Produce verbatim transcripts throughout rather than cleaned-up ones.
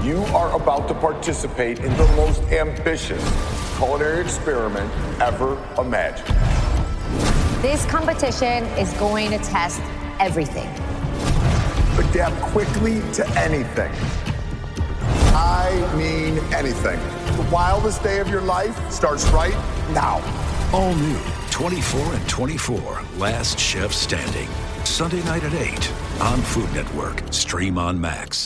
You are about to participate in the most ambitious culinary experiment ever imagined. This competition is going to test everything. Adapt quickly to anything. I mean anything. The wildest day of your life starts right now. All new twenty-four and twenty-four, Last Chef Standing. Sunday night at eight on Food Network. Stream on Max.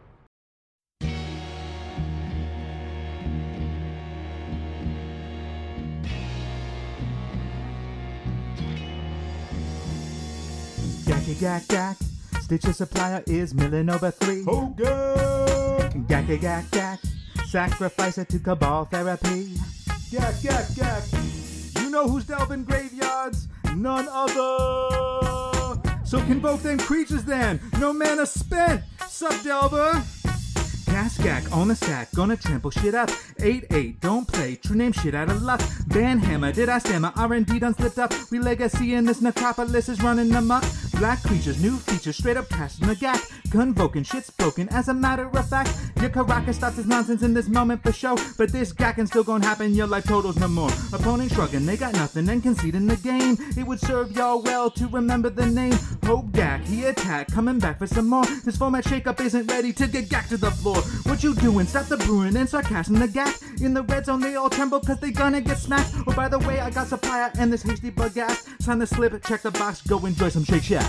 Gacky gack gack, Stitcher supplier is milling over three. Hogan! Gacky gack gack, sacrifice it to cabal therapy. Gack gack gack, you know who's delving graveyards? None other. So convoke them creatures then, no mana spent, sup Delver? Gask on the stack, gonna trample shit up. eight eight, don't play, true name shit out of luck. Banhammer, did I stammer? R and D done slipped up. We legacy in this necropolis is running amok. Black creatures, new features, straight up casting the gap. Convoking, shit spoken, as a matter of fact. Your Caracas stops this nonsense in this moment for show. But this gackin' still gonna happen, your life totals no more. Opponent shrugging, they got nothing and conceding the game. It would serve y'all well to remember the name. Hogak, he attack, coming back for some more. This format shakeup isn't ready to get gacked to the floor. What you doing? Stop the brewing and start casting the gap. In the red zone, they all tremble cause they gonna get smacked. Oh, by the way, I got supplier and this hasty bug ass. Sign the slip, check the box, go enjoy some Shake Shack.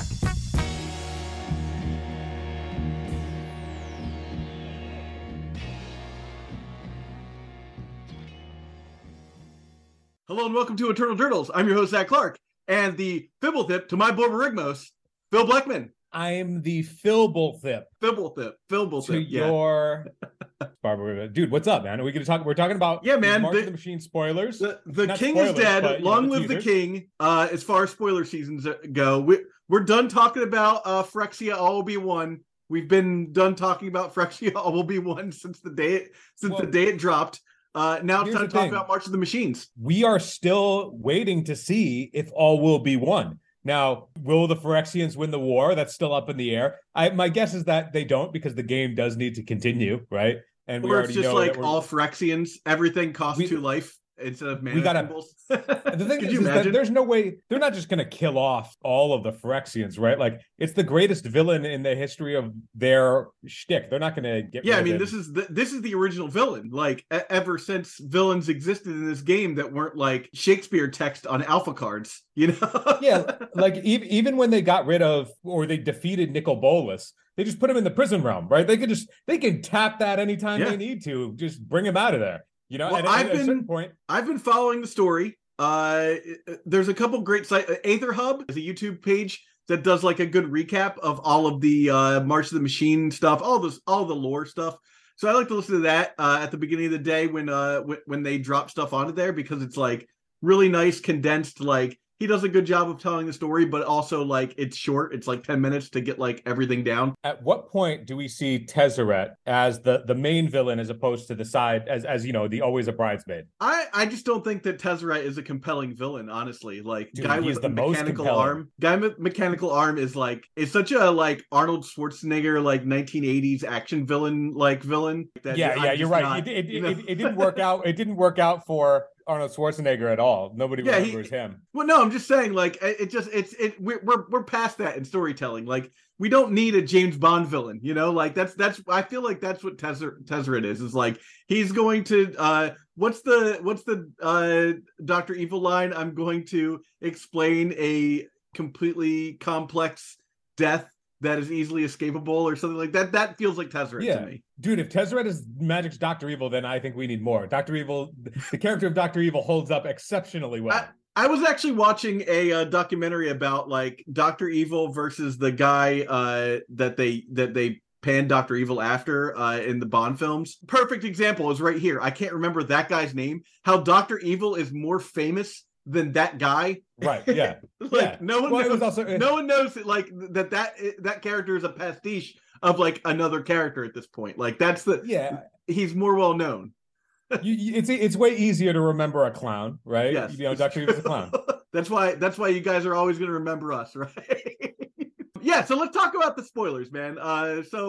Hello and welcome to Eternal Turtles. I'm your host, Zach Clark, and the Fibblethip to my Borborygmos, Phil Bleckman. I'm the Philblethip. Phibblethip. Philblethip. To yeah. your Barbara. Dude, what's up, man? Are we gonna talk? We're talking about yeah, man. March the, of the Machine spoilers. The, the Not king spoilers, is dead. but, Long know, live the teasers. king. Uh, as far as spoiler seasons go, we, we're done talking about uh, Phyrexia All Will Be One. We've been done talking about Phyrexia All Will Be One since the day it, since well, the day it dropped. Uh, now it's here's time the to talk thing. about March of the Machines. We are still waiting to see if all will be one. Now, will the Phyrexians win the war? That's still up in the air. I, my guess is that they don't because the game does need to continue, right? And we Or already it's just know like that we're- all Phyrexians, everything costs We- two life instead of mana we gotta- symbols. The thing Could is, you is that imagine? there's no way they're not just going to kill off all of the Phyrexians, right? Like it's the greatest villain in the history of their shtick. They're not going to get. Yeah, rid I mean, of this him. is the, this is the original villain. Like e- ever since villains existed in this game that weren't like Shakespeare text on alpha cards, you know? Yeah, like even even when they got rid of or they defeated Nicol Bolas, they just put him in the prison realm, right? They could just they can tap that anytime Yeah. they need to, just bring him out of there. You know, Well, and I've at, at a been- certain point, I've been following the story. Uh, there's a couple great sites. Aether Hub is a YouTube page that does like a good recap of all of the uh, March of the Machine stuff, all this, all the lore stuff. So I like to listen to that uh, at the beginning of the day when uh w- when they drop stuff onto there because it's like really nice, condensed. Like he does a good job of telling the story, but also like it's short. It's like ten minutes to get like everything down. at what point do we see Tezzeret as the the main villain as opposed to the side as as you know the always a bridesmaid? I, I just don't think that Tezzeret is a compelling villain, honestly. Like Dude, guy he's with the a most mechanical compelling. arm. Guy with mechanical arm is like is such a like Arnold Schwarzenegger like nineteen eighties action villain like villain. That Yeah, I'm yeah, you're just right. not, it, it, you know? it, it didn't work out. It didn't work out for Arnold Schwarzenegger at all. Nobody Yeah, he- remembers him. Well, no, I'm just saying like it, it just it's it we're, we're we're past that in storytelling. Like we don't need a James Bond villain, you know. Like that's that's I feel like that's what Tezzer, Tezzeret is. Is like he's going to uh what's the what's the uh Doctor Evil line? I'm going to explain a completely complex death that is easily escapable or something like that. That feels like Tezzeret Yeah. to me. Dude, if Tezzeret is Magic's Doctor Evil, then I think we need more. Doctor Evil, the character of Doctor Evil holds up exceptionally well. I, I was actually watching a uh, documentary about like Doctor Evil versus the guy uh, that they that they panned Doctor Evil after uh, in the Bond films. Perfect example is right here. I can't remember that guy's name. How Doctor Evil is more famous than that guy. Right, yeah. like Yeah. no one Well, it knows. was also- no one knows that like that that that character is a pastiche of like another character at this point. Like that's the yeah. he's more well known. You, you, it's it's way easier to remember a clown, right? Yes, You know, it's Doctor Evil's a true. clown. That's why that's why you guys are always going to remember us, right? Yeah, so let's talk about the spoilers, man. Uh so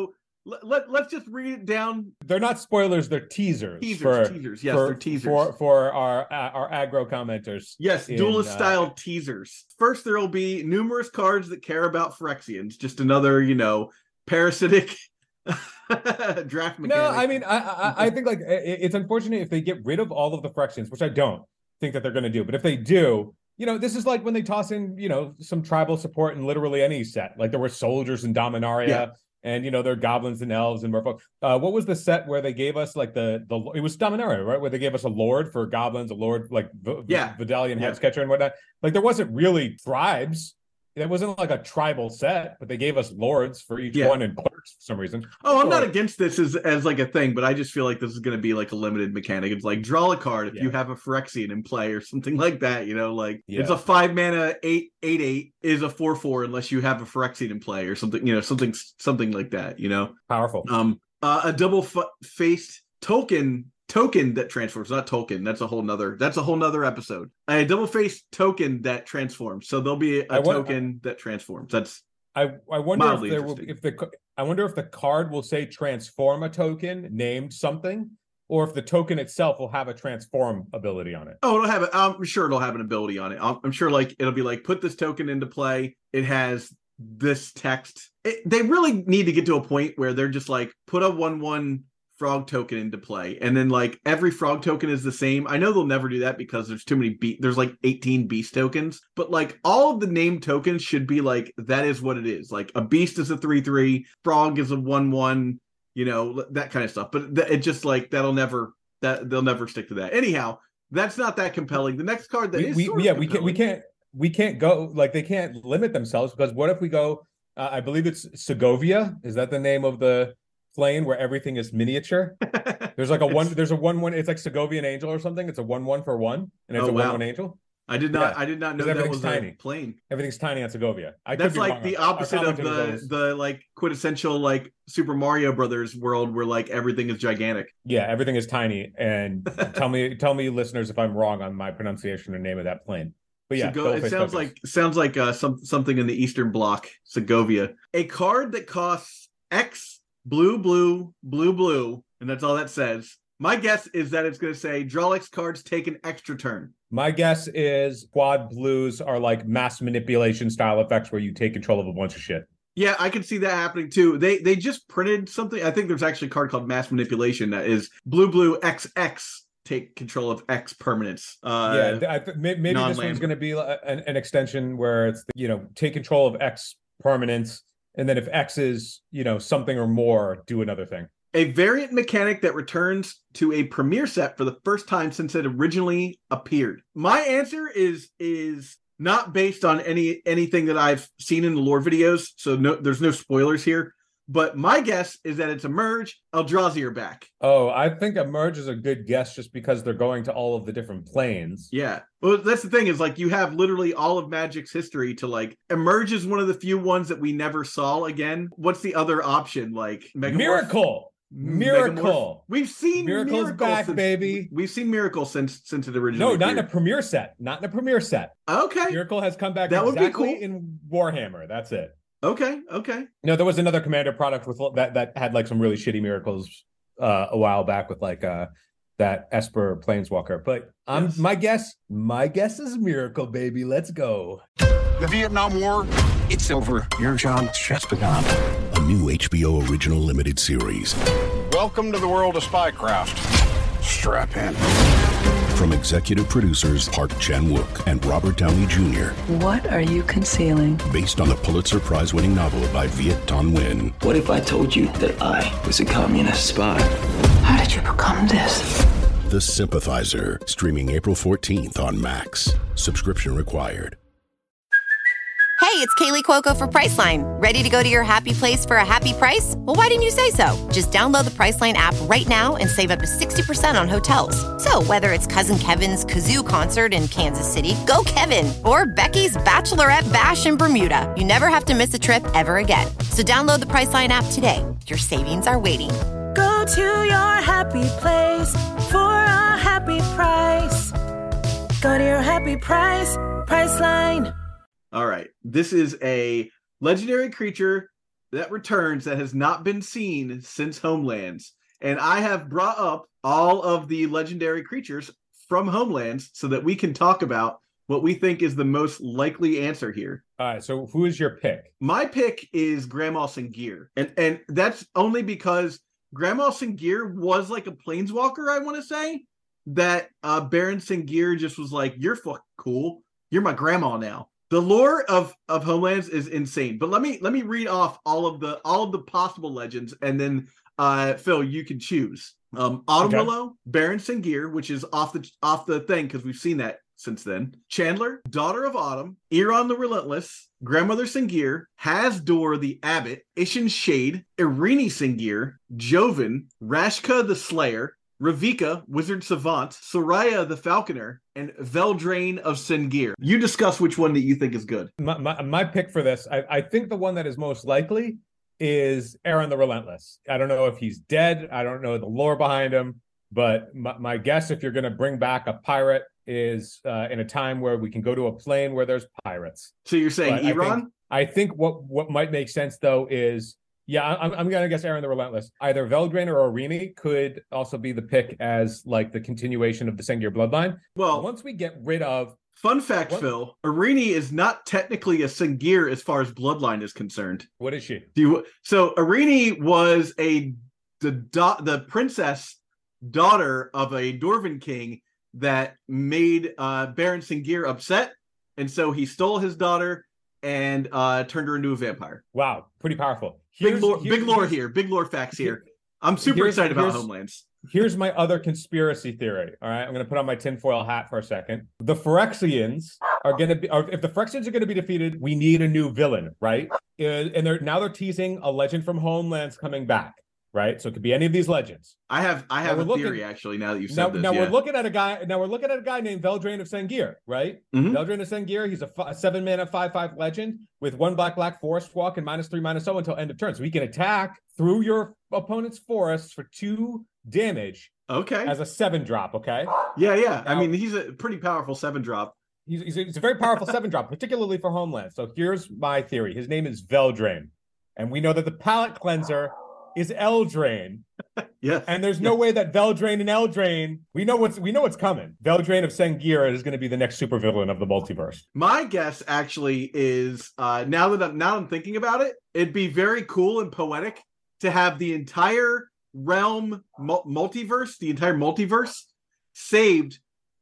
let, let, let's just read it down. They're not spoilers, they're teasers. Teasers, for, teasers. Yes, for, they're teasers. For, for our, uh, our aggro commenters. Yes, in, duelist-style uh, teasers. First, there will be numerous cards that care about Phyrexians. Just another, you know, parasitic draft mechanic. No, I mean, I, I, I think like it, it's unfortunate if they get rid of all of the Phyrexians, which I don't think that they're going to do. But if they do, you know, this is like when they toss in, you know, some tribal support in literally any set. Like there were soldiers in Dominaria, Yeah. and you know, there are goblins and elves and merfolk. Uh, what was the set where they gave us like the the it was Dominaria, right? Where they gave us a lord for goblins, a lord like v- Yeah. Vidalian Yeah. Headscatcher and whatnot. Like there wasn't really tribes. It wasn't like a tribal set, but they gave us lords for each Yeah. one and clerks for some reason. Oh, I'm So, not like, against this as, as like a thing, but I just feel like this is going to be like a limited mechanic. It's like draw a card if Yeah. you have a Phyrexian in play or something like that. You know, like Yeah. it's a five mana eight eight eight is a four four unless you have a Phyrexian in play or something. You know, something something like that. You know, powerful. um, uh, a double f- faced token. Token that transforms, not token. That's a whole nother. That's a whole nother episode. A double faced token that transforms. So there'll be a I want- token that transforms. That's I, I wonder Mildly if there will interesting. if the I wonder if the card will say transform a token named something, or if the token itself will have a transform ability on it. Oh, it'll have it. I'm sure it'll have an ability on it. I'm, I'm sure, like it'll be like put this token into play. It has this text. It, they really need to get to a point where they're just like put a one one frog token into play, and then like every frog token is the same. I know they'll never do that because there's too many beast. There's like eighteen beast tokens, but like all of the named tokens should be like that is what it is. Like a beast is a three three, frog is a one one. You know, that kind of stuff. But th- it just like that'll never that they'll never stick to that. Anyhow, that's not that compelling. The next card that We, is we sort of yeah we can't we compelling- can't we can't go like they can't limit themselves because what if we go? Uh, I believe it's Segovia. Is that the name of the plane where everything is miniature? There's like a one. There's a one one. It's like Segovian Angel or something. It's a one one for one, and it's Oh, a wow. one one angel. I did not. Yeah. I did not know Because that was everything's a tiny. plane. Everything's tiny on Segovia. I could That's be like wrong. the Our opposite of commentators the always- the like quintessential like Super Mario Brothers world where like everything is gigantic. Yeah, everything is tiny. And tell me, tell me, listeners, if I'm wrong on my pronunciation and name of that plane. But yeah, Sego- double it face sounds tokens. like sounds like uh, some something in the Eastern Bloc, Segovia. A card that costs X blue blue blue blue, and that's all that says. My guess is that it's going to say draw X cards, take an extra turn. My guess is quad blues are like mass manipulation style effects where you take control of a bunch of shit. Yeah, I can see that happening too. They they just printed something. I think there's actually a card called Mass Manipulation that is blue blue X X. Take control of X permanents. Uh, yeah, I th- may- maybe this non-land. one's going to be a- an, an extension where it's, you know, take control of X permanents. And then if X is, you know, something or more, do another thing. A variant mechanic that returns to a premiere set for the first time since it originally appeared. My answer is is not based on any anything that I've seen in the lore videos, so no, there's no spoilers here. But my guess is that it's a merge. Eldrazi are back. Oh, I think a merge is a good guess just because they're going to all of the different planes. Yeah. Well, that's the thing is like you have literally all of Magic's history to like emerge is one of the few ones that we never saw again. What's the other option? Like Megamorph? Miracle. Miracle. Megamorph? We've seen Miracle's Miracle back, since- baby. We've seen Miracle since since it originally. No, not in a appeared. premiere set. Not in a premiere set. Okay. Miracle has come back That would be exactly cool. in Warhammer. That's it. Okay. Okay. No, there was another Commander product with that that had like some really shitty miracles uh, a while back with like uh, that Esper Planeswalker. But um, Yes. my guess, my guess is Miracle, baby. Let's go. The Vietnam War, it's over. Your job just begun. A new H B O original limited series Welcome to the world of spycraft. Strap in. from executive producers Park Chan-wook and Robert Downey Junior What are you concealing? Based on the Pulitzer Prize-winning novel by Viet Thanh Nguyen. What if I told you that I was a communist spy? How did you become this? The Sympathizer, streaming April fourteenth on Max. Subscription required. Hey, it's Kaylee Cuoco for Priceline. Ready to go to your happy place for a happy price? Well, why didn't you say so? Just download the Priceline app right now and save up to sixty percent on hotels. So whether it's Cousin Kevin's Kazoo Concert in Kansas City, go Kevin, or Becky's Bachelorette Bash in Bermuda, you never have to miss a trip ever again. So download the Priceline app today. Your savings are waiting. Go to your happy place for a happy price. Go to your happy price, Priceline. All right. This is a legendary creature that returns that has not been seen since Homelands. And I have brought up all of the legendary creatures from Homelands so that we can talk about what we think is the most likely answer here. All right, so who is your pick? My pick is Grandma Sengir. And and that's only because Grandma Sengir was like a planeswalker, I want to say, that uh, Baron Sengir just was like, you're fucking cool. You're my grandma now. The lore of, of Homelands is insane. But let me let me read off all of the all of the possible legends, and then uh, Phil, you can choose. Um, Autumn Okay. Willow, Baron Sengir, which is off the off the thing because we've seen that since then. Chandler, Daughter of Autumn, Iran the Relentless, Grandmother Sengir, Hasdor the Abbot, Ishin Shade, Irini Sengir, Joven, Rashka the Slayer, Ravika, Wizard Savant, Soraya the Falconer, and Veldrain of Sengir. You discuss which one that you think is good. My, my, my pick for this, I, I think the one that is most likely is Aaron the Relentless. I don't know if he's dead. I don't know the lore behind him. But my, my guess, if you're going to bring back a pirate, is uh, in a time where we can go to a plane where there's pirates. So you're saying But Iran? I think, I think what, what might make sense, though, is, yeah, I'm, I'm going to guess Aaron the Relentless. Either Veldrain or Irini could also be the pick as, like, the continuation of the Sengir bloodline. Well, once we get rid of... Fun fact, What? Phil, Irini is not technically a Sengir as far as bloodline is concerned. What is she? Do you, so Irini was a the da, the princess daughter of a Dwarven king that made uh, Baron Sengir upset, and so he stole his daughter and uh, turned her into a vampire. Wow, pretty powerful. Big Here's- lore, here's- big lore here's- here, big lore facts here. I'm super Here's- excited about here's- Homelands. Here's my other conspiracy theory. All right, I'm going to put on my tinfoil hat for a second. The Phyrexians are going to be, or if the Phyrexians are going to be defeated, we need a new villain, right? Uh, And they're now they're teasing a legend from Homelands coming back, right? So it could be any of these legends. I have I have Now a we're theory looking- actually. Now that you've said Now, this, now yeah. we're looking at a guy. Now we're looking at a guy named Veldrain of Sengir, right? Mhm. Veldrain of Sengir. He's a, f- a seven mana five five legend with one black black forest walk and minus three minus zero until end of turn. So he can attack through your opponent's forests for two damage. Okay. As a seven drop. Okay. Yeah, yeah. I Now- mean, he's a pretty powerful seven drop. He's, he's, a, he's a very powerful seven drop, particularly for Homeland. So here's my theory. His name is Veldrain. And we know that the palette cleanser is Eldraine. Yes. And there's no way that Veldrain and Eldraine, we know what's we know what's coming. Veldrain of Sengir is going to be the next supervillain of the multiverse. My guess actually is uh, now that I'm now I'm thinking about it, it'd be very cool and poetic to have the entire realm mul- multiverse, the entire multiverse, saved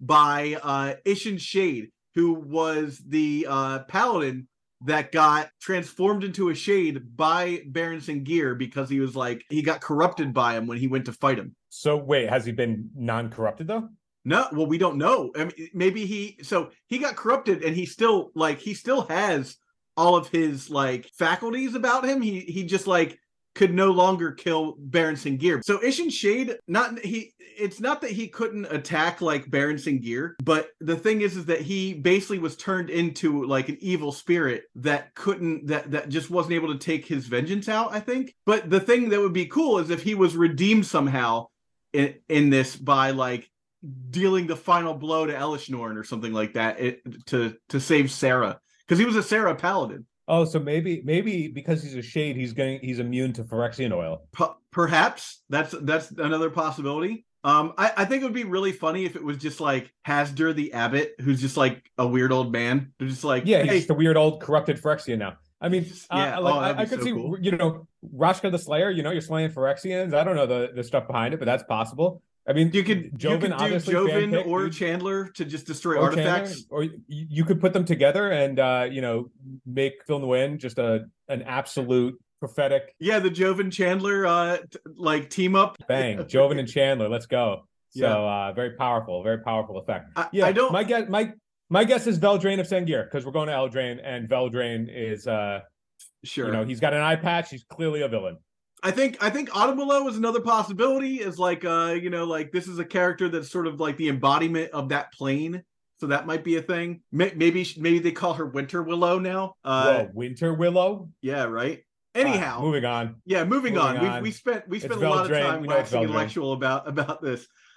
by uh, Ishin Shade, who was the uh, paladin that got transformed into a shade by Baron Sengir because he was like he got corrupted by him when he went to fight him. So wait, has he been non-corrupted though? No, well, we don't know. I mean, maybe he so he got corrupted and he still like he still has all of his like faculties about him. He he just like could no longer kill Baron Sengir. So Ishin Shade, not he it's not that he couldn't attack like Baron Sengir, but the thing is is that he basically was turned into like an evil spirit that couldn't that that just wasn't able to take his vengeance out, I think. But the thing that would be cool is if he was redeemed somehow in in this by like dealing the final blow to Elishnorn or something like that it, to to save Sarah, because he was a Sarah paladin. Oh, so maybe maybe because he's a shade, he's going he's immune to Phyrexian oil. P- perhaps that's that's another possibility. Um, I, I think it would be really funny if it was just like Hasdor the Abbot, who's just like a weird old man. They're just like, Yeah, he's hey, just a weird old corrupted Phyrexian now. I mean, yeah, uh, like oh, I, that'd be I could so see, cool. you know, Rashka the Slayer. You know, you're slaying Phyrexians. I don't know the, the stuff behind it, but that's possible. I mean, you could Joven, you could do obviously Joven fan-picked, or dude. Chandler to just destroy Or artifacts. Chandler, or you, you could put them together and uh, you know, make Phil Nguyen just a an absolute prophetic Yeah, the Joven Chandler uh t- like team up. bang. Joven and Chandler, let's go. So Yeah. uh, very powerful, very powerful effect. I, Yeah, I don't. my guess my my guess is Veldrain of Sengir, because we're going to Eldraine, and Veldrain is uh Sure. you know, he's got an eye patch, he's clearly a villain. I think I think Autumn Willow is another possibility. Is like uh you know like this is a character that's sort of like the embodiment of that plane, so that might be a thing. May- Maybe maybe they call her Winter Willow now. Uh, Whoa, Winter Willow. yeah, right. Anyhow, Ah, moving on. yeah, moving, moving on. on. We we spent we spent It's a lot of Veldrain. time We know it's waxing Veldrain. intellectual about about this.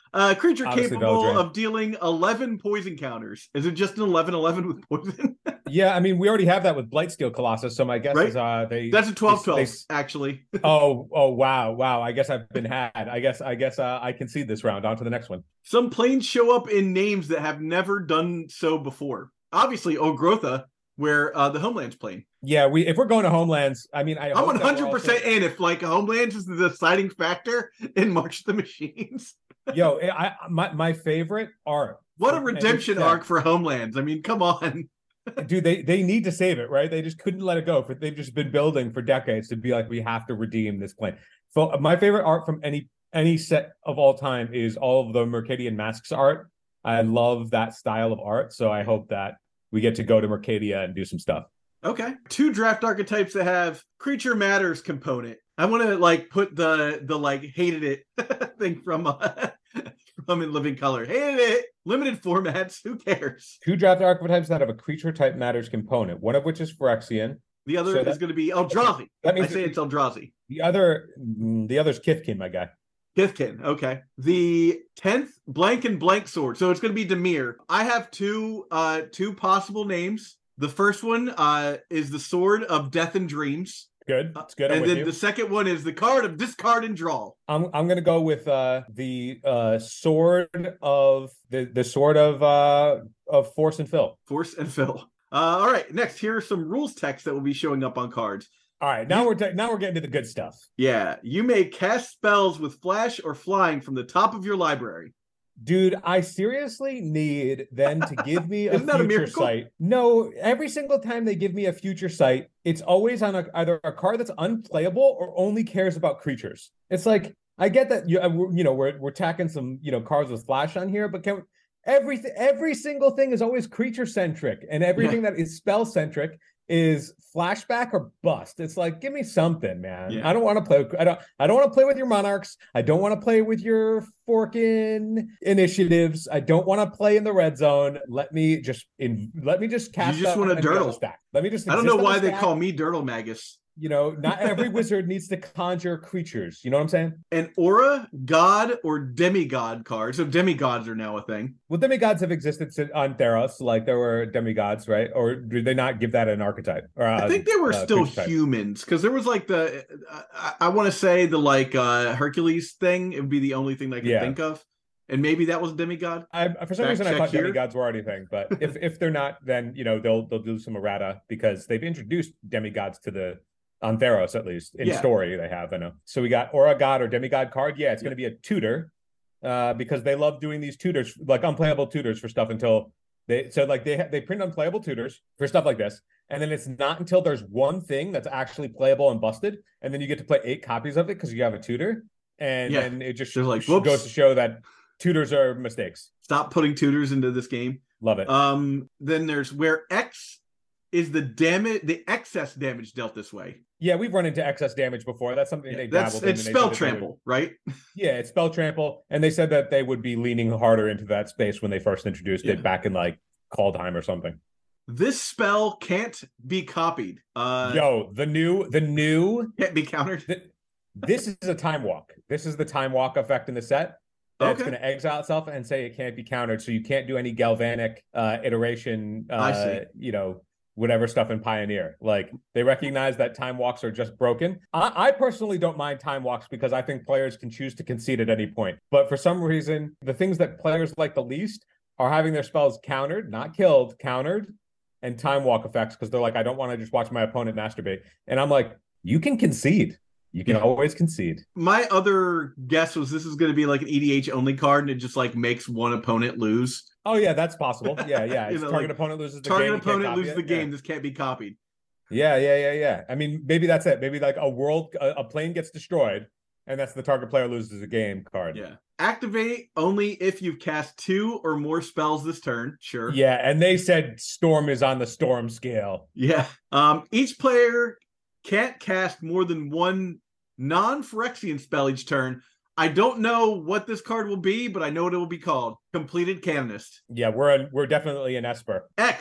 Uh, creature Obviously capable Veldrin. of dealing eleven poison counters. Is it just an eleven eleven with poison? Yeah, I mean, we already have that with Blightsteel Colossus, so my guess Right? is uh they That's a twelve twelve, they- they- actually. oh, oh wow, wow. I guess I've been had. I guess I guess uh, I concede this round. On to the next one. Some planes show up in names that have never done so before. Obviously, Ogrotha, where uh, the Homelands plane. Yeah, we if we're going to Homelands, I mean I I'm hope one that we're hundred percent also- in if like Homelands is the deciding factor in March of the Machines. Yo, I my my favorite art. What a and redemption it's, uh, arc for Homelands. I mean, come on. Dude, they they need to save it, right? They just couldn't let it go. For they've just been building for decades to be like, we have to redeem this plane. So my favorite art from any any set of all time is all of the Mercadian Masks art. I love that style of art, so I hope that we get to go to Mercadia and do some stuff. Okay. Two draft archetypes that have creature matters component. I want to like put the the like hated it thing from uh, from In Living Color. Hated it. Limited formats. Who cares? Two draft archetypes that have a creature type matters component, one of which is Phyrexian. The other So is that- going to be Eldrazi. That means I say it's Eldrazi. The other, mm, the other's Kithkin, my guy. Kithkin, okay. The tenth blank and blank sword. So it's going to be Dimir. I have two uh two possible names. The first one uh is the Sword of Death and Dreams. Good, it's good. I'm And with then you. the second one is the card of Discard and Draw. I'm I'm gonna go with uh the uh sword of the the sword of uh of Force and Fill. Force and Fill. Uh, all right, next here are some rules text that will be showing up on cards. All right, now we're ta- now we're getting to the good stuff. Yeah, you may cast spells with flash or flying from the top of your library. Dude, I seriously need them to give me a Isn't that a future miracle? sight. No, every single time they give me a future sight, it's always on a, either a card that's unplayable or only cares about creatures. It's like, I get that you, uh, we're- you know we're we're tacking some you know cards with flash on here, but can every every single thing is always creature centric, and everything that is spell centric is flashback or bust. It's like, give me something, man. Yeah. I don't want to play. I don't. I don't want to play with your monarchs. I don't want to play with your forking initiatives. I don't want to play in the red zone. Let me just in. Let me just cast. You just up want a and be on the dirtle. stack. Let me just. I don't exist know on the why they stack. call me Dirtle Magus. You know, not every wizard needs to conjure creatures. You know what I'm saying? An aura, god, or demigod card. So demigods are now a thing. Well, demigods have existed since on Theros. Like there were demigods, right? Or did they not give that an archetype? Or, uh, I think they were uh, still creature type? humans because there was like the I, I want to say the like uh Hercules thing. It would be the only thing I could Yeah. think of, and maybe that was a demigod. I, for some Fact reason, I check thought here. demigods were already a thing, but if if they're not, then you know they'll they'll do some errata because they've introduced demigods to the on Theros at least in Yeah. story they have. I know. So we got Aura God or demigod card. Yeah, it's going to be a tutor, uh, because they love doing these tutors like unplayable tutors for stuff until they so like they ha- they print unplayable tutors for stuff like this, and then it's not until there's one thing that's actually playable and busted, and then you get to play eight copies of it because you have a tutor, and Yeah. then it just They're like, sh- "Whoops." goes to show that tutors are mistakes. Stop putting tutors into this game. Love it. Um, then there's where X is the damage, the excess damage dealt this way. Yeah, we've run into excess damage before. That's something they That's dabbled in. it's and they spell said that they trample, would- right? yeah, it's spell trample, and they said that they would be leaning harder into that space when they first introduced Yeah. it back in like Kaldheim or something. This spell can't be copied. Uh, Yo, the new, the new, can't be countered. th- this is a time walk. This is the time walk effect in the set. That's Okay. going to exile itself and say it can't be countered, so you can't do any galvanic uh, iteration. Uh, I see. You know. Whatever stuff in Pioneer. Like they recognize that time walks are just broken. I, I personally don't mind time walks because I think players can choose to concede at any point. But for some reason, the things that players like the least are having their spells countered, not killed, countered, and time walk effects because they're like, I don't want to just watch my opponent masturbate. And I'm like, you can concede. You can Yeah. always concede. My other guess was this is going to be like an E D H only card, and it just like makes one opponent lose. Oh yeah, that's possible. Yeah, yeah. You It's know, target like, opponent loses the Target game. you can't opponent copy loses it. the game. Yeah. This can't be copied. Yeah, yeah, yeah, yeah. I mean, maybe that's it. Maybe like a world, a, a plane gets destroyed, and that's the target player loses a game card. Yeah. Activate only if you've cast two or more spells this turn. Sure. Yeah, and they said Storm is on the Storm scale. Yeah. Um, each player can't cast more than one non-Phyrexian spell each turn. I don't know what this card will be, but I know what it will be called. Completed Canonist. Yeah, we're a, we're definitely an Esper. X.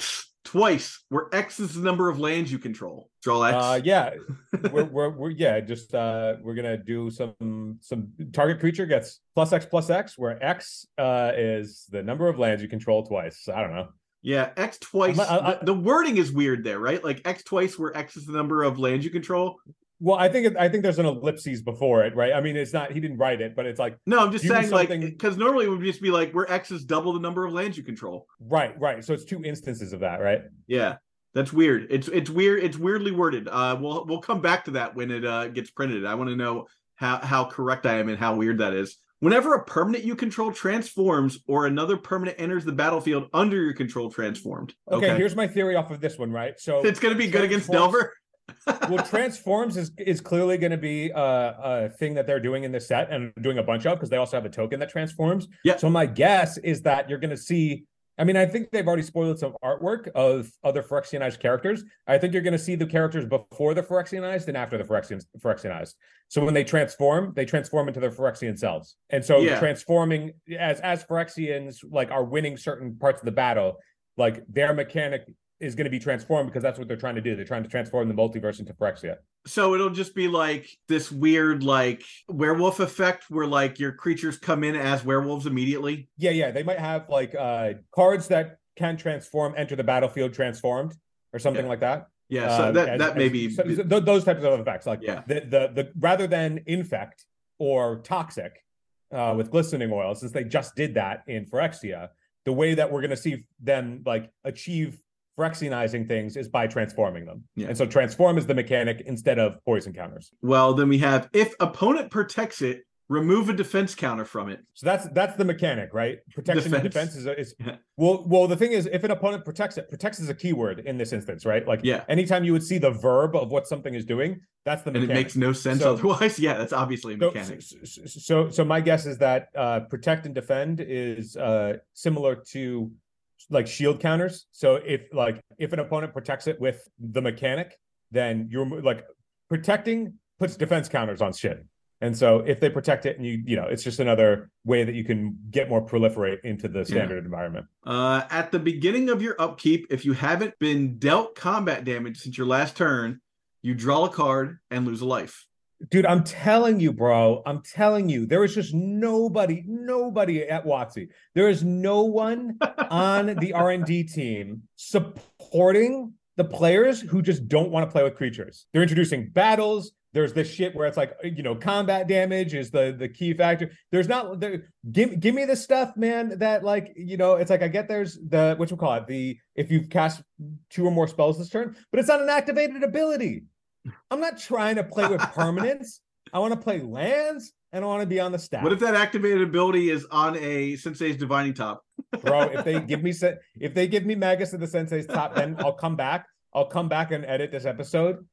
twice, where X is the number of lands you control. Draw X. Uh, yeah, we're, we're we're yeah, just uh, we're gonna do some some target creature gets plus X plus X, where X uh is the number of lands you control twice. I don't know. Yeah, X twice. I, I, the, the wording is weird there, right? Like X twice, where X is the number of lands you control. Well, I think I think there's an ellipses before it, right? I mean, it's not he didn't write it, but it's like no. I'm just saying, something... like, because normally it would just be like where X is double the number of lands you control. Right, right. So it's two instances of that, right? Yeah, that's weird. It's it's weird. It's weirdly worded. Uh, we'll we'll come back to that when it uh gets printed. I want to know how how correct I am and how weird that is. Whenever a permanent you control transforms or another permanent enters the battlefield under your control transformed. Okay, okay. Here's my theory off of this one, right? So it's going to be good against Delver. Well, transforms is is clearly going to be a, a thing that they're doing in this set and doing a bunch of because they also have a token that transforms. Yeah. So my guess is that you're going to see. I mean, I think they've already spoiled some artwork of other Phyrexianized characters. I think you're going to see the characters before the Phyrexianized and after the Phyrexian, Phyrexianized. So when they transform, they transform into their Phyrexian selves. And so yeah. transforming as as Phyrexians like are winning certain parts of the battle, like their mechanic is going to be transformed because that's what they're trying to do. They're trying to transform the multiverse into Phyrexia. So it'll just be like this weird, like werewolf effect where like your creatures come in as werewolves immediately. Yeah, yeah. They might have like uh, cards that can transform, enter the battlefield transformed or something yeah. like that. Yeah, so uh, that, as, that may be... So, those types of effects. Like yeah. the, the, the rather than infect or toxic uh, with glistening oil, since they just did that in Phyrexia, the way that we're going to see them like achieve Phyrexianizing things is by transforming them. Yeah. And so transform is the mechanic instead of poison counters. Well, then we have if opponent protects it, remove a defense counter from it. So that's that's the mechanic, right? Protection defense. and defense is, is yeah. well well the thing is if an opponent protects it, protects is a keyword in this instance, right? Like yeah. anytime you would see the verb of what something is doing, that's the mechanic. And it makes no sense so, otherwise. Yeah, that's obviously a mechanic. So so, so so my guess is that uh protect and defend is uh similar to like shield counters. So if like if an opponent protects it with the mechanic, then you're like protecting puts defense counters on shit. And so if they protect it and you you know it's just another way that you can get more proliferate into the standard yeah. environment. Uh at the beginning of your upkeep, if you haven't been dealt combat damage since your last turn, you draw a card and lose a life. Dude, I'm telling you, bro. I'm telling you, there is just nobody, nobody at WotC. There is no one on the R and D team supporting the players who just don't want to play with creatures. They're introducing battles. There's this shit where it's like, you know, combat damage is the, the key factor. There's not, there, give, give me the stuff, man, that like, you know, it's like, I get there's the, what you call it, the, if you've cast two or more spells this turn, but it's not an activated ability. I'm not trying to play with permanents. I want to play lands and I want to be on the staff. What if that activated ability is on a Sensei's Divining Top? Bro, if they give me if they give me Magus of the Sensei's Top, then I'll come back. I'll come back and edit this episode.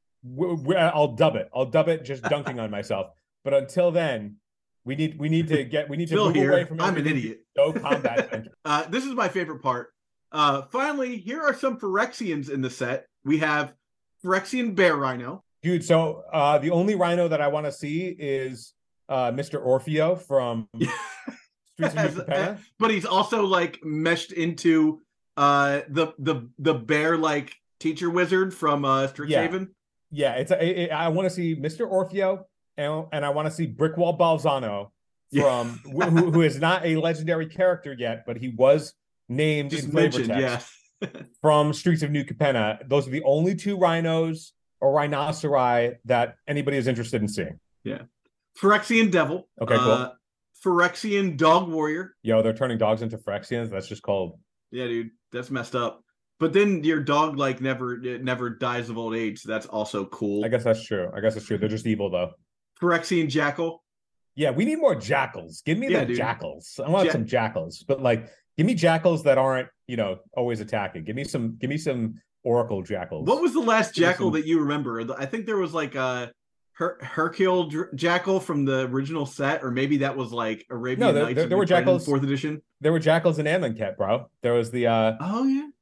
I'll dub it. I'll dub it just dunking on myself. But until then, we need we need to get we need to Still move here. away from I'm an idiot. No combat. uh, this is my favorite part. Uh, finally, here are some Phyrexians in the set. We have Phyrexian Bear Rhino. Dude, so uh, the only Rhino that I want to see is uh, Mister Orfeo from Streets of New Capenna. But he's also like meshed into uh, the the the bear like teacher wizard from uh, Strixhaven. Yeah, yeah it's a, it, I want to see Mister Orfeo and, and I want to see Brickwall Balzano from yeah. who, who is not a legendary character yet, but he was named Just in flavor text yeah. from Streets of New Capenna. Those are the only two rhinos or rhinoceri that anybody is interested in seeing. Yeah. Phyrexian Devil. Okay, cool. Uh, Phyrexian Dog Warrior. Yo, they're turning dogs into Phyrexians. That's just called. Yeah, dude. That's messed up. But then your dog like never never dies of old age. So that's also cool. I guess that's true. I guess that's true. They're just evil though. Phyrexian Jackal. Yeah, we need more jackals. Give me yeah, the dude. jackals. I want ja- some jackals. But like give me jackals that aren't, you know, always attacking. Give me some give me some Oracle jackals. What was the last jackal that you remember? I think there was like a Her- Hercule Dr- jackal from the original set, or maybe that was like Arabian no, there, Nights. There, there were jackals fourth edition. There were jackals in Amonkhet, bro. There was the uh oh yeah,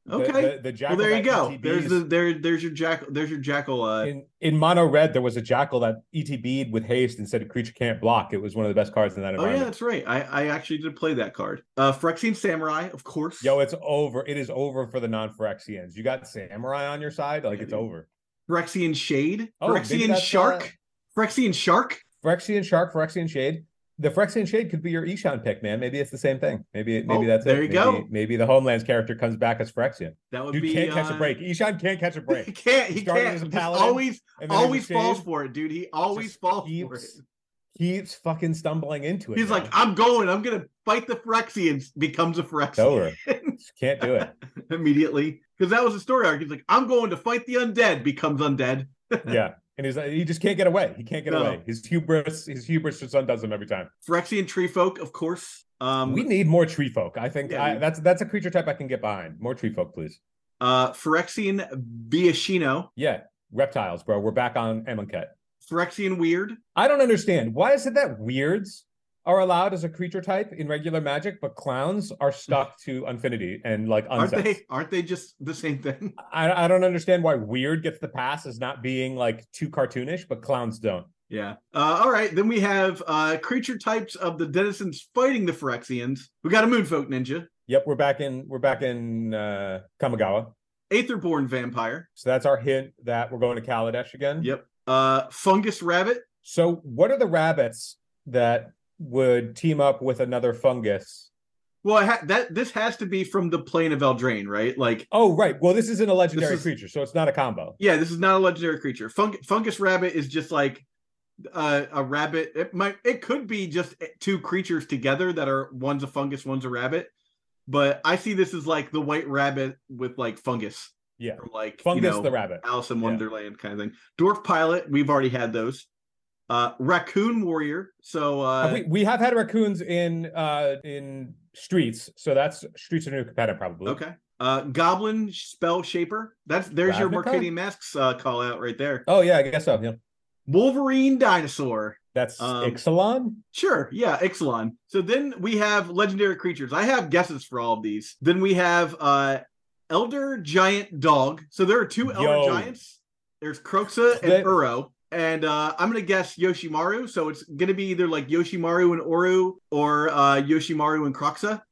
Okay. The, the, the jackal. Well, there you go. E T Bs, there's the there. There's your jackal. There's your jackal. Uh, in in mono red, there was a jackal that E T B'd with haste and said a creature can't block. It was one of the best cards in that oh environment. yeah, that's right. I I actually did play that card. Uh, Phyrexian Samurai, of course. Yo, it's over. It is over for the non-Phyrexians. You got Samurai on your side, like yeah, it's dude. over. Phyrexian Shade. Oh, Phyrexian Shark. Uh... Phyrexian Shark. Phyrexian Shark. Phyrexian Shade. The Phyrexian Shade could be your Ishan pick, man. Maybe it's the same thing. Maybe maybe oh, that's there it. There you maybe, go. Maybe the Homelands character comes back as Phyrexian. That would dude be. Can't uh... catch a break. Ishan can't catch a break. He can't. He, he can't. As a Just paladin, always always falls for it, dude. He always Just falls keeps, for it. Keeps fucking stumbling into it. He's man. like, I'm going. I'm gonna fight the Phyrexians. Becomes a Phyrexian. It's over. Can't do it immediately because that was the story arc. He's like, I'm going to fight the undead. Becomes undead. Yeah. And he's he just can't get away. He can't get no. away. His hubris, his hubris just undoes him every time. Phyrexian Tree Folk, of course. Um, we need more Tree Folk. I think yeah, I, we, that's that's a creature type I can get behind. More Tree Folk, please. Uh, Phyrexian Viashino. Yeah, reptiles, bro. We're back on Amonkhet. Phyrexian Weird. I don't understand. Why is it that weirds are allowed as a creature type in regular Magic, but clowns are stuck to Infinity and like unsets? Aren't they? Aren't they just the same thing? I, I don't understand why weird gets the pass as not being like too cartoonish, but clowns don't. Yeah. Uh, all right. Then we have uh, creature types of the denizens fighting the Phyrexians. We got a Moonfolk Ninja. Yep, we're back in. We're back in uh, Kamigawa. Aetherborn Vampire. So that's our hint that we're going to Kaladesh again. Yep. Uh, Fungus Rabbit. So what are the rabbits that would team up with another fungus? Well, ha- that this has to be from the plane of Eldraine, right? Like, oh, right. Well, this isn't a legendary is, creature, so it's not a combo. Yeah, this is not a legendary creature. Fung- Fungus Rabbit is just like uh, a rabbit. It might, it could be just two creatures together that are one's a fungus, one's a rabbit. But I see this as like the white rabbit with like fungus. Yeah, from like fungus, you know, the rabbit, Alice in Wonderland yeah. kind of thing. Dwarf Pilot, we've already had those. Uh, Raccoon Warrior. So uh, have we we have had raccoons in uh in Streets, so that's Streets of New Capenna probably. Okay. Uh, Goblin Spell Shaper. That's there's Ravnica? your Mercadian Masks uh, call out right there. Oh yeah, I guess so. Yeah. Wolverine Dinosaur. That's um, Ixalan? Sure, yeah, Ixalan. So then we have legendary creatures. I have guesses for all of these. Then we have uh Elder Giant Dog. So there are two Elder Yo. Giants. There's Kroxa and That- Uro. And uh, I'm going to guess Yoshimaru. So it's going to be either like Yoshimaru and Uru or uh, Yoshimaru and Kroxa.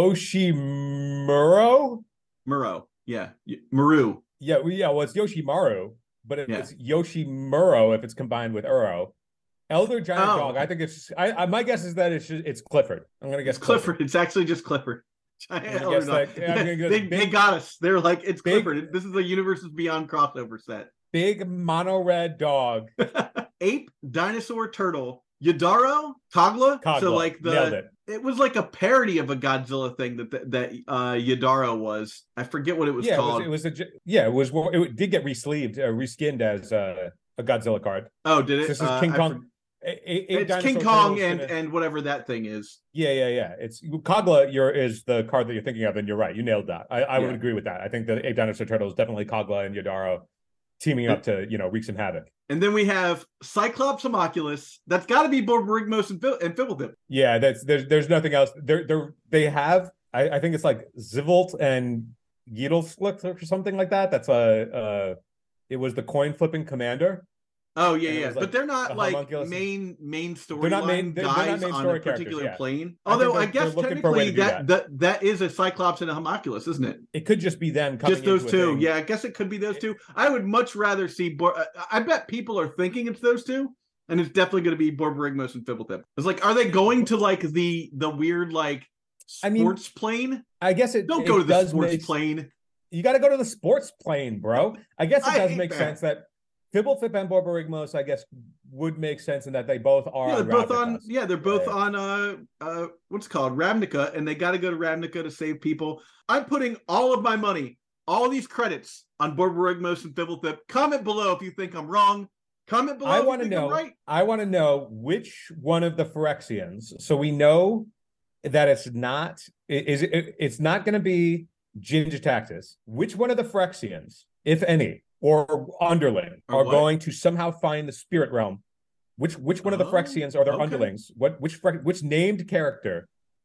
Yoshimuro? Muro. Yeah. Y- Maru. Yeah, well, yeah, well, it's Yoshimaru, but if Yeah. it's Yoshimuro if it's combined with Uro. Elder Giant Oh. Dog, I think it's I, I my guess is that it's just, it's Clifford. I'm gonna guess It's Clifford. It's actually just Clifford. Giant I'm gonna Elder guess Dog. that- yeah, I'm gonna guess they, big- they got us. They're like, it's big- Clifford. This is a Universes Beyond crossover set. Big mono red dog. Ape, Dinosaur, Turtle, Yadaro, Kogla. Kogla. So like the Nailed it. it was like a parody of a Godzilla thing that that, that uh Yadaro was. I forget what it was yeah, called. it was, it was a yeah, it was it did get resleeved, uh, reskinned as uh, a Godzilla card. oh, did it? This is Uh, King I Kong. for- A- a- a It's dinosaur King Kong turtle's and gonna- and whatever that thing is. yeah, yeah, yeah. It's Kogla. You're is the card that you're thinking of, and you're right. You nailed that. I, I would Yeah. agree with that. I think the Ape Dinosaur Turtle is definitely Kogla and Yadaro teaming up to you know wreak some havoc. And then we have Cyclops Homunculus. That's got to be Borborygmos and Fib- and Fibblethip. Yeah, that's there's there's nothing else. They're they're they have. I, I think it's like Zivolt and Yedelslick or something like that. That's a uh, it was the coin flipping commander. Oh yeah, And it yeah, was, but like, they're not a like homunculus. main main storyline They're not main- they're- they're not guys main on story a particular characters, yeah. plane. I think Although I, they're- guess they're looking for a way technically to do that, that. that that is a Cyclops and a Homunculus, isn't it? It could just be them coming Just those into a two. thing. Yeah, I guess it could be those two. I would much rather see. Bor- I bet people are thinking it's those two, and it's definitely going to be Borborygmos and Fibblethip. It's like, are they going to like the the weird like I mean, sports plane? I guess it Don't it go to the does sports make- plane. You got to go to the sports plane, bro. I guess it I does hate make that. sense that Fibblethip and Borborygmos, I guess, would make sense in that they both are. Yeah, they're on both on. Ravnica. Yeah, they're both Yeah. on. Uh, uh, what's it called Ravnica, and they got to go to Ravnica to save people. I'm putting all of my money, all these credits on Borborygmos and Fibblethip. Comment below if you think I'm wrong. Comment below. I if want to you think know. I'm right. I want to know which one of the Phyrexians. So we know that it's not. Is it? It's not going to be Jin-Gitaxias. Which one of the Phyrexians, if any, or underling, Or are what? going to somehow find the spirit realm? Which which one of the Oh, Phyrexians are their okay. underlings? What which Phyrexi- which named character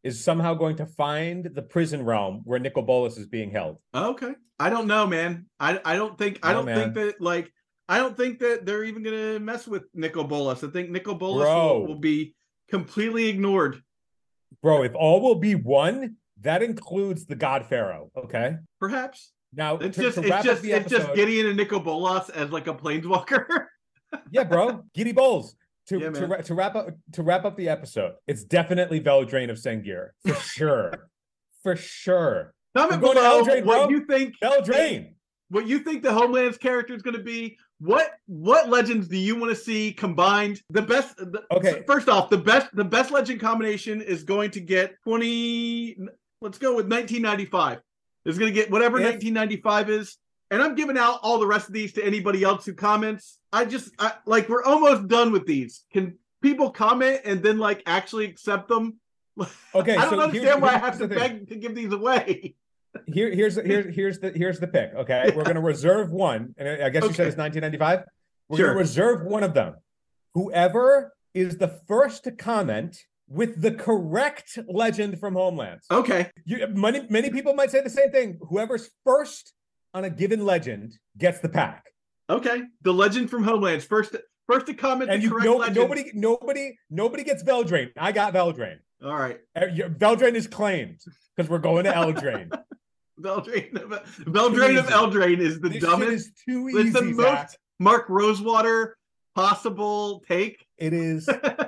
is somehow going to find the prison realm where Nicol Bolas is being held. Okay. I don't know, man. I I don't think I No, don't man. think that like I don't think that they're even gonna mess with Nicol Bolas. I think Nicol Bolas Bro. will, will be completely ignored. Bro, if all will be one, that includes the God Pharaoh, okay? Perhaps. Now, It's to, just to it's wrap just up the it's episode, just Gideon and Nicol Bolas as like a planeswalker. yeah, bro, Giddy Bowls. To, Yeah, to, man. ra- to wrap up to wrap up the episode, it's definitely Veldrain of Sengir for sure, for sure. Comment We're going to below Eldraine, what bro. you think Veldrain. what you think the Homelands character is going to be. What what legends do you want to see combined? The best. The, Okay. First off, the best the best legend combination is going to get twenty. Let's go with nineteen ninety-five. It's going to get whatever If- nineteen ninety-five is, and I'm giving out all the rest of these to anybody else who comments. I just I, like we're almost done with these. Can people comment and then like actually accept them? Okay, I don't so understand here's- why I here's have to the thing. beg to give these away. Here, here's here's here's the here's the pick. Okay, we're gonna reserve one, and I guess you said Okay. it's nineteen ninety-five. We're Sure. gonna reserve one of them. Whoever is the first to comment with the correct legend from Homelands. Okay. You, many many people might say the same thing. Whoever's first on a given legend gets the pack. Okay. The legend from Homelands. First first to comment And the you correct no, legend. nobody nobody nobody gets Veldrain. I got Veldrain. All right. Uh, your- Veldrain is claimed because we're going to Eldraine. Veldrain of Veldrain of easy. Eldraine is the This shit dumbest. is too It's the easy, most Zach. Mark Rosewater possible take. It is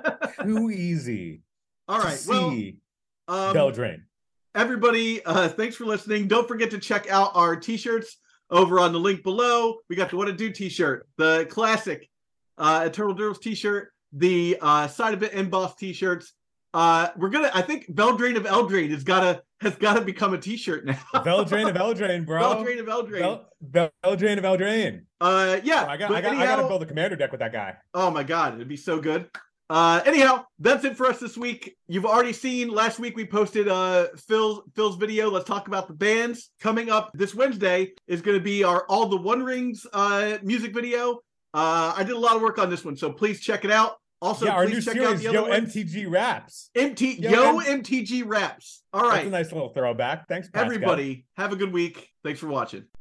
too easy. All to right. Well, see um, Veldrain. everybody, uh, thanks for listening. Don't forget to check out our t-shirts over on the link below. We got the What to Do t-shirt, the classic uh, Eternal Duels t-shirt, the uh, Side of It Emboss t-shirts. Uh, we're gonna. I think Veldrain of Eldraine has gotta has gotta become a t-shirt now. Veldrain of Eldraine, bro. Veldrain of Eldraine. Vel- Veldrain of Eldraine. Uh, yeah. I got, but I got, I anyhow- got to build a commander deck with that guy. Oh my god, it'd be so good. Uh, anyhow, that's it for us this week. You've already seen last week we posted uh Phil's Phil's video. Let's talk about the bands. Coming up this Wednesday is going to be our All the One Rings uh music video. Uh, I did a lot of work on this one, so please check it out. Also, yeah, our please new check out series, the other Yo ones. M T G Raps. M T Yo, Yo M- M T G Raps. All That's right, a nice little throwback. Thanks, Pascal. everybody, have a good week. Thanks for watching.